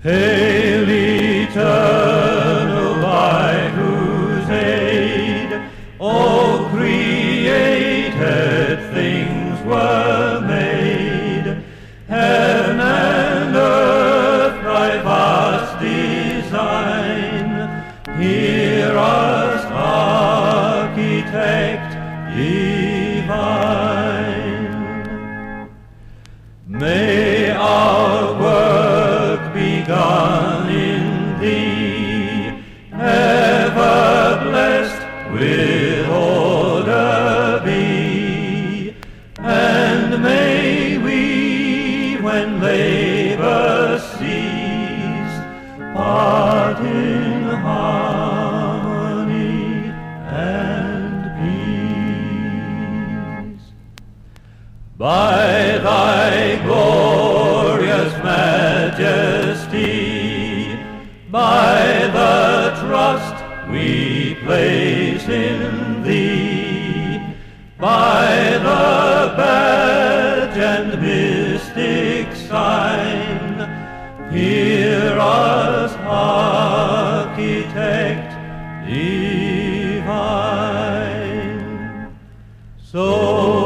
Hail, eternal, by whose aid all created things were made. Heaven and earth, thy vast design, hear us, architect divine. May our work begun in thee, ever blessed with order be, and may we, when labor cease, part in harmony and peace. By thy glorious majesty, by the trust we place in thee, by the badge and mystic sign, hear us, architect divine. So